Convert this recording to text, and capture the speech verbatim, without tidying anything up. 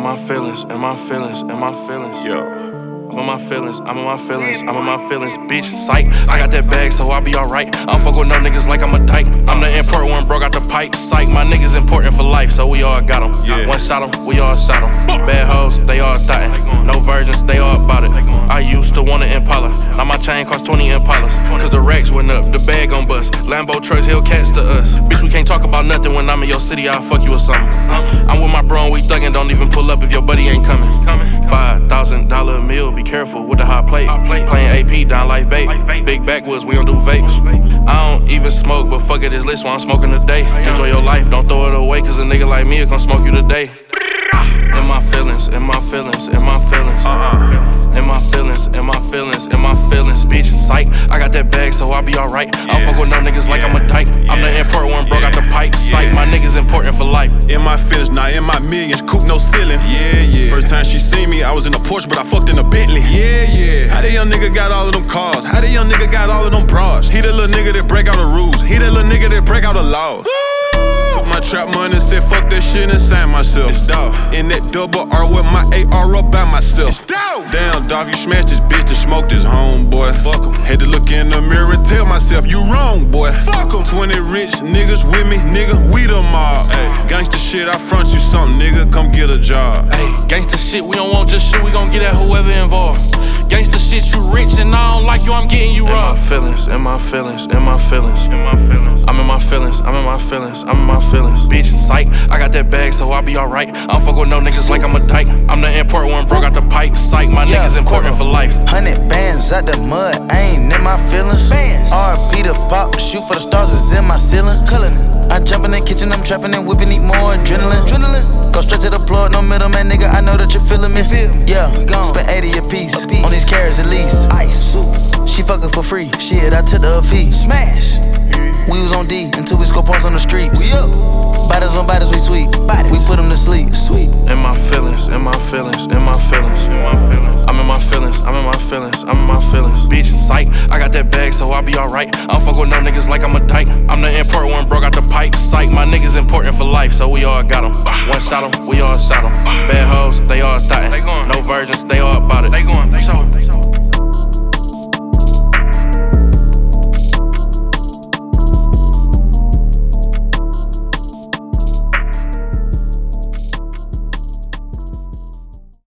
my feelings, in my feelings, in my feelings. Yeah. I'm in my feelings, I'm in my feelings, I'm in my feelings, bitch, psych. I got that bag, so I'll be alright. I don't fuck with no niggas like I'm a dyke. I'm the import one, broke out the pipe, psych. My niggas important for life, so we all got them. Yeah. One shot them, we all shot them. Bad hoes, they all thottin'. No virgins, they all about it. I used to want an Impala, now my chain cost twenty Impalas. Cause the racks went up, the bag gon' bust. Lambo trucks, Hellcats to us. Bitch, we can't talk about nothing when I'm in your city, I'll fuck you or something. I'm with my bro and we thuggin', don't even pull up if your buddy ain't coming. Five thousand dollar meal, be careful with the hot plate. Playing A P down life bait. Big backwoods, we don't do vapes. I don't even smoke, but fuck it, it's lit while I'm smoking today. Enjoy your life, don't throw it away, cause a nigga like me will come smoke you today. In my feelings, in my feelings, in my feelings. In my feelings, in my feelings, in my feelings, bitch, psych. I got that bag, so I'll be alright. I don't fuck with no niggas like I'm a dyke. I'm the import one, broke out the pipe, psych. My niggas important for life. In my feelings, now in my millions, coupe no ceiling. Yeah, yeah. First time she seen me, I was in a Porsche, but I fucked in a Bentley. Yeah, yeah. How the young nigga got all of them cars? How the young nigga got all of them bras? He the little nigga that break out the rules. He the little nigga that break out the laws. Took my trap money and said fuck that shit and signed myself. It's dog. In that double R with my A R up by myself. It's dog. Damn dog, you smashed this bitch and smoked this homeboy. Fuck em. Had to look in the mirror and tell myself you wrong, boy. Fuck em. Twenty rich niggas with me, nigga, we the mob. Ay. Gangsta shit, I front you something, nigga, come get a job. Hey, gangsta shit, we don't want just shit, we gon' get at whoever involved. Gangsta shit, you rich and I don't like you, I'm getting you raw. In my feelings, in my feelings, in my feelings, in my feelings. I'm in my feelings, I'm in my feelings, I'm in my feelings. Bitch, psych, I got that bag, so I'll be alright. I don't fuck with no niggas like I'm a dyke. I'm the import one, broke out the pipe, psych. My yeah, niggas important for life. Hundred bands out the mud, I ain't in my feelings. R P the pop, shoot for the stars is in my ceiling. I jump in the kitchen, I'm trapping and whipping, need more adrenaline. Adrenaline. Go straight to the plug, no middleman, nigga. I know that you feeling me. Feel. Yeah, spend eighty a piece, a piece on these carrots at least. Ice. She fucking for free. Shit, I took her fee. Smash. We was on D until we score points on the streets. We up. Bodies on bodies, we sweet. Bodies. We put them to sleep. Sweet. In my feelings, in my feelings, in my feelings, in my feelings. I'm in my feelings, I'm in my feelings, I'm in my feelings. Bitch, psych. I got that bag, so I'll be alright. I don't fuck with no niggas like I'm a dyke. I'm the import one, broke out the pipe, psych. My niggas important for life, so we all got them. One shot them, we all shot them. Bad hoes, they all thottin'. No virgins, they all about it. They going, for sure.